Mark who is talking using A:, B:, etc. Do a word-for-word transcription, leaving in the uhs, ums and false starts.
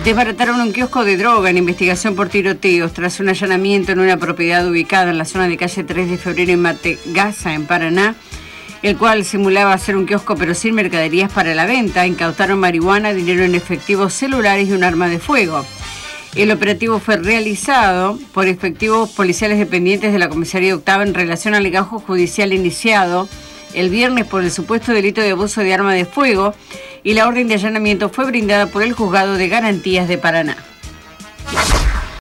A: Desbarataron un kiosco de droga en investigación por tiroteos tras un allanamiento en una propiedad ubicada en la zona de calle tres de febrero en Mategaza, en Paraná, el cual simulaba ser un kiosco pero sin mercaderías para la venta. Incautaron marihuana, dinero en efectivo, celulares y un arma de fuego. El operativo fue realizado por efectivos policiales dependientes de la comisaría octava en relación al legajo judicial iniciado el viernes por el supuesto delito de abuso de arma de fuego, y la orden de allanamiento fue brindada por el Juzgado de Garantías de Paraná.